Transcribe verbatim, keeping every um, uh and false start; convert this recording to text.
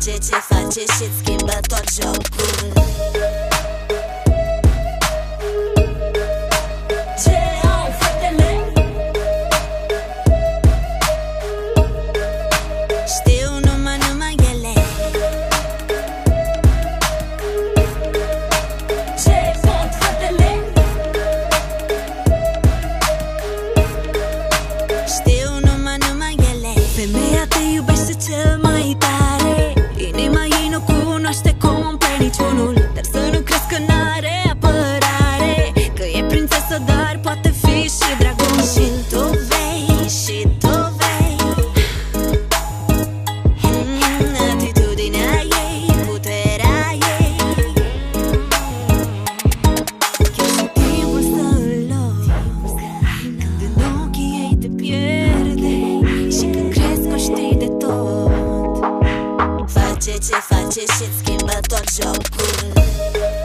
Face ce face și-ți schimbă tot jocul. Ce au fetele? Știu numai, numai ele. Ce pot fetele? Știu numai, numai ele. Femeia te iubește cel mai tare, inima ei nu cunoaște complet niciunul. Dar să nu crezi că n-are apărare, că e prințesă, dar poate fi și dragon. Și tu vei, și tu vei mm, atitudinea ei, puterea ei. Chiar și timpul să-l loc, când în ochii ei te pierde și când crezi că știi de tot. Face ce face și-ți schimbă tot jocul.